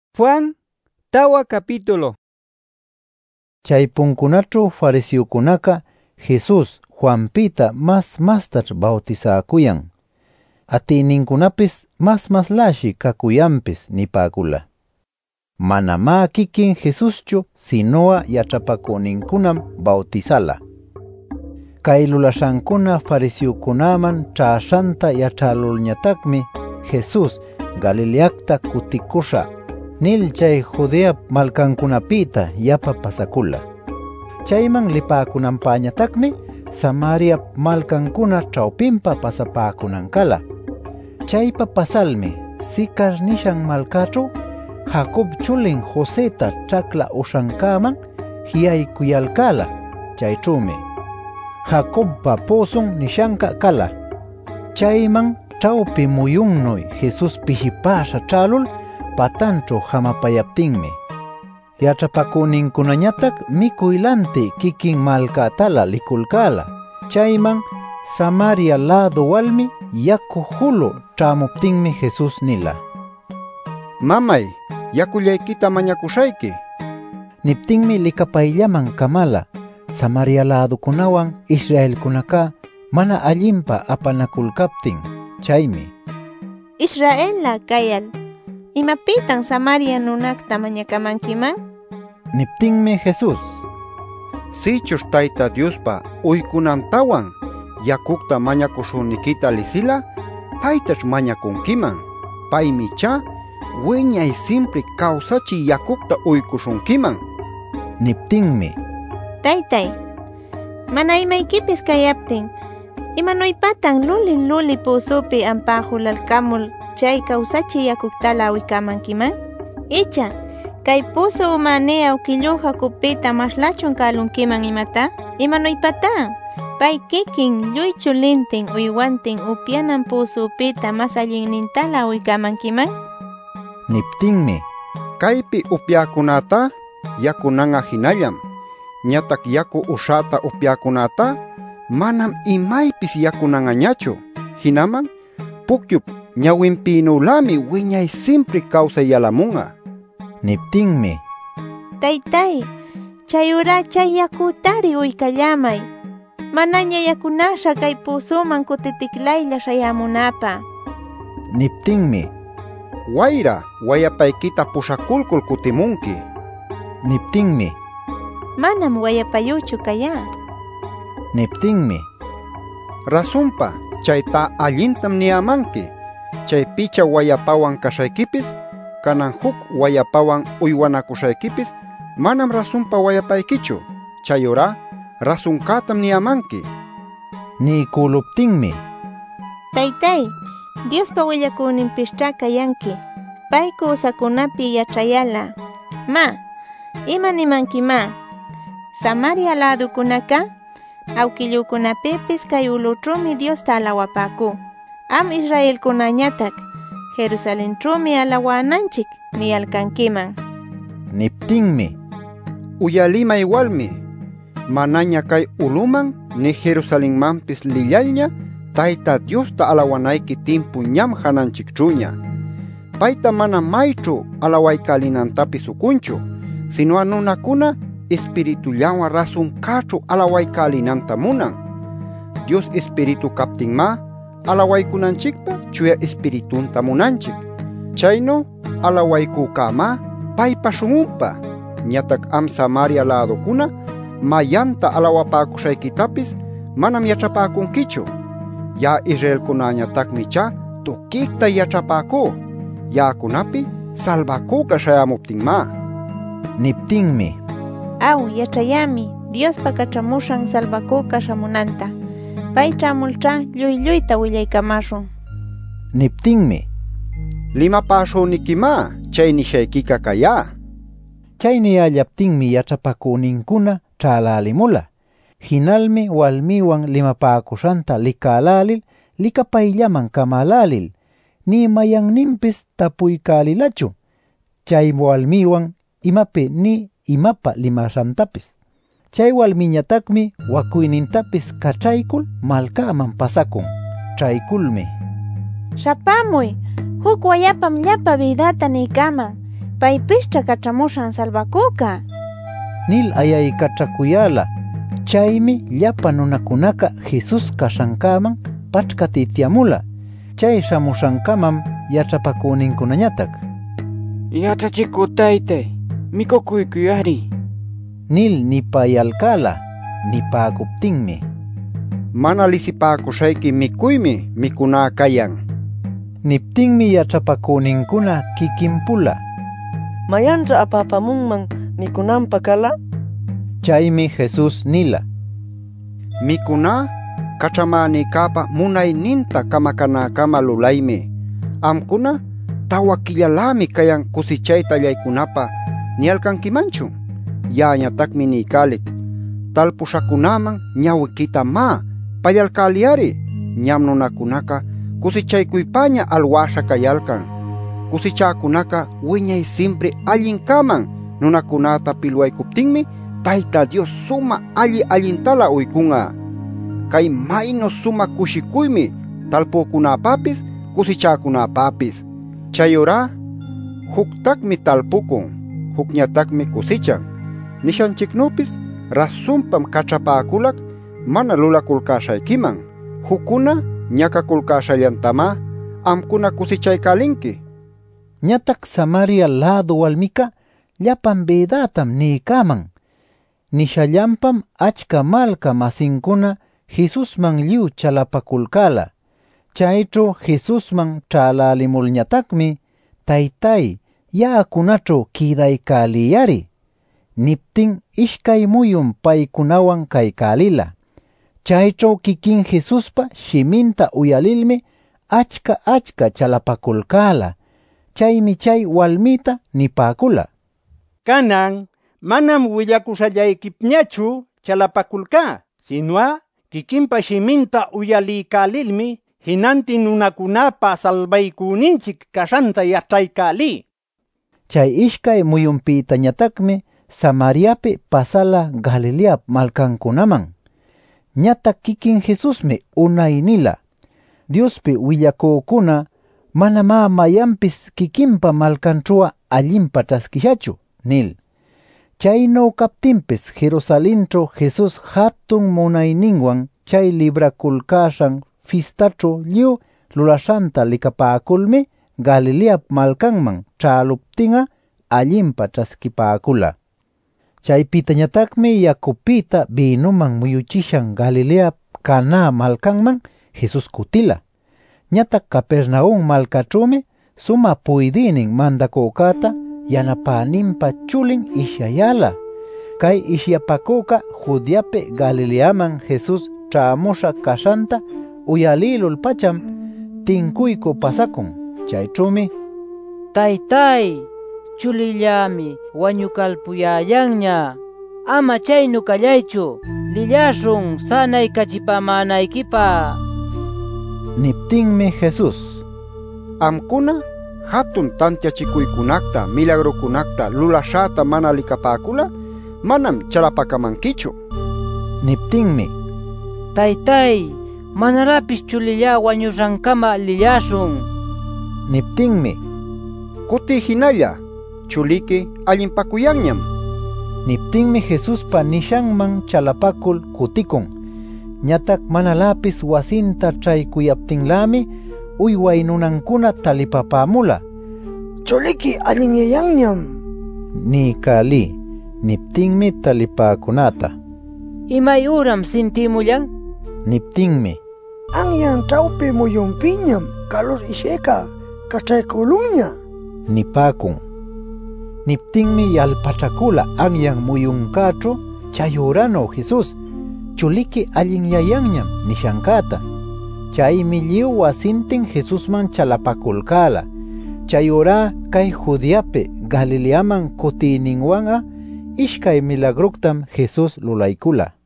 Juan tawa capítulo. Chay punkunachu fariseokunaka Jesus Juanpita mastach bautizakuyan. Atininkunapis maslashi kakuyanpis nipakula. Manama kikin Jesuschu sinoa yachapakuninkunam bautizala. Kay lulashankuna fariseokunaman chashanta yachalulñatakmi Jesus Galileakta kutikusha nil chay Judea malkankunapita yapa pasakula. Chayman lipakunampañatakmi Samaria malkankuna chawpinpa pasapakunankala. Chaypa pasalmi Sicar nishan malkachu Jacob chulin Joseta chakla ushankaman hiyaykuyalkala. Chaychumi Jacobpa pozon nishanka kala. Chayman chawpi muyunnoy Jesus pijipasha chalul patancho hamapayaptinmi. Yachapakuninkunañatak mikuylanti kikin malkatala likulkala. Chayman Samaria lado walmi yaku hulu chamuptinmi Jesus nila. Mamay, yakullaykita mañakushayki. Niptinmi likapayllaman kamala. Samaria ladokunawan Israelkunaka mana allimpa apanakulkaptin. Chaymi Israela kayal, imapitan Samaria nunakta mañakamankiman? Niptinmi Jesus. Sichush Tayta Diospa uykunantawan yakukta mañakushunikita lisila, paytash mañakunkiman. Paymi cha wiñay simpri kawsachi yakukta uykushunkiman. Niptinmi Taytay, mana imaykipis kayaptin, imanuypatan luli pusupi ampajulalkamul chay kawsachi yakuktala awikamankiman? Icha, kay puso umanea ukilluha kupita maslachun kalunkiman imata? Imanuypatan, pay kikin lluy chulintin uywantin upyanan pusupita mas allinnintala awikamankiman? Niptinmi Kaypi upyakunata yakunanga hinallam. Ñatak yaku ushata upyakunata manam imaypis yakunangañachu. Hinaman pukyup ñawinpinulami wiñay simpri kawsayalamunga. Niptinmi Taytay, chayura chay yakutari uykayamay. Manaña yakunasha kay pusuman kutitiklaylla shayamunapa. Niptinmi Wayra wayapaykita pushakulkul kutimunki. Niptinmi Manam wayapayuchu kaya. Niptinmi Rasunpa chayta allintam niyamanki. Chay picha wayapawan kashaykipis kanan huk wayapawan uywanakushaykipis manam rasunpa wayapaykichu. Chayura rasunkatam niyamanki. Nikuluptinmi Taytay, Diospa willakuninpischá kayanki. Payku usakunapi yachayala. Ma, imanimankima. Samaria ladokunaka awkillukunapipis kay ulutrumi Diosta alawapaku. Am Israelkunañatak Jerusalentrumi alawananchik niyalkankiman. Niptinmi Uyalima igualmi. Manaña kay uluman ni Jerusalenmanpis lillalña Tayta Diosta alawanayki timpu ñam hananchikchuña. Payta mana maychu alawaykalinantapis ukunchu, sino nunakuna espiritullawan rasunkachu alawaykalinanta munan. Dios espiritu kaptinma alawaykunanchikpa chuya espiritunta munanchik. Chayno alawaykukama paypa shununpa. Ñatak am Samaria ladokuna mayanta alawapakushaykitapis manam yachapakunkichu. Ya Israelkunañatakmi cha tukikta yachapaku. Yakunapi salvakuka shayamuptinma. Niptinmi Aw yachayami Diospa kachamushan salvakuka shamunanta. Pay chamulcha lluyta willaykamashun. Niptinmi Limapashunikima chay nishaykika kaya. Chayni allaptinmi yachapakuninkuna chalalimula. Hinalmi walmiwan limapakushanta likalalil likapayllaman kamalalil. Ni mayanninpis tapuykalilachu. Chay walmiwan imapi ni imapa limashantapis. Chay walmiñatakmi wakuynintapis kachaykul malkaman pasakun. Chaykulmi Shapamuy, huk wayapam llapa vidata niykaman. paypischa kachamushan salvakuka. Nil ayaykachakuyala. Chaymi llapa nunakunaka Jesus kashankaman pachkatitiamula. Chay shamushankamam yachapakuninkunañatak. Yachachiku taytay, mikukuykuyari. Nil nipayalkala, nipakuptinmi. Mana lisipakushayki mikuymi mikuna kayan. Niptinmi yachapakuninkuna kikinpula. Mayancha apapamunman mikunanpa kala? Chaymi Jesus nila. Mikuna kachamanikapa munayninta kamakanakama lulaymi. Amkuna tawakillalami kayan kusichayta yaykunapa nialkankimanchu. Yañatakmi nikalik. Talpushakunaman ñawikita ma payalkaliari. Ñam nunakunaka kusichaykuypaña alwasha kayalkan. Kusichakunaka wiñay siempre allinkaman nunakunata pilwaykuptinmi Tayta Dios suma allintala uykunga. Kay mayno suma kushikuymi talpukunapapis kusichakunapapis. Chayora huktakmi talpukun, hukñatakmi kusichan. Nishanchiknupis rasunpam kachapakulak mana lulakulkashaykiman. Hukuna ñakakulkashallantama amkuna kusichaykalinki. Ñatak Samaria lado walmika llapan bedatam nikaman. Nishallampam achka malka masinkuna Jesusman lliw chalapakulkala. Chaytro Jesusman chalalimulñatakmi taytay yaakunacho kidaykaliyari. Niptin ishkay muyun paykunawan kaykalila. Chaytro kikin Jesuspa shiminta uyalilmi achka chalapakulkala. Chaymi chay walmita nipakula. Kanan manam willakushallaykipñachu chalapakulka, sinua kikinpa shiminta uyalikalilmi hinanti nunakunapa salvaykuninchik kashanta yachaykalí. Chay ishkay muyunpitañatakmi Samariapi pasala Galilea malkankunaman. Ñatak kikin Jesusmi unaynila. Diospi willakukuna manama mayanpis kikinpa malkanchuwa allinpa taskishachu nil. Chayno kaptinpis Jerusalencho Jesus hatun munayninwan chay librakulkashan fistacho lliw lulashanta likapakulmi Galilea malkanman chaluptinga allinpa taskipakula. Chaypitañatakmi yakupita binuman muyuchishan Galilea Caná malkanman Jesus kutila. Ñatak Capernaum malkachumi suma puydinin mandakukata yanapaninpa chulin ishyayala. Kay ishyapakuka Judiape Galileaman Jesus chaamusha kashanta uyalilul pacham tinkuyku pasakun. Chaychumi Taytay, chulillami wañukalpuyayanña. Ama chaynu kallaychu, lillashun sanay kachipamanaykipa. Niptinmi Jesus. Amkuna hatun tantiachikuykunakta milagrukunakta lulashata mana likapakula manam chalapakamankichu. Niptinmi. Taytay, manarapis chulilla wañushankama lillashun. Niptinmi. Kuti hinalla, chuliki allinpakuyanñam. Niptinmi Jesuspa nishanman chalapakul kutikun. Ñatak manalapis wasinta chaykuyaptinlami uyway nunankuna talipapamula. Chuliki allinyayanñam. Nikali. Niptinmi talipakunata. Imay uram sintimullan? Niptinmi. Anyan chawpi muyunpiñam kalor isheka kachaykulunña. Nipakun. Niptinmi yalpachakula anyan muyunkacho chayurano Jesus. Chuliki allinyayanñam nishankata. Chaymi lliw wasintin Jesusman chalapakulkala. Chayura kay Judiape Galileaman kutininwan'a ishkay milagruktam Jesus lulaykula.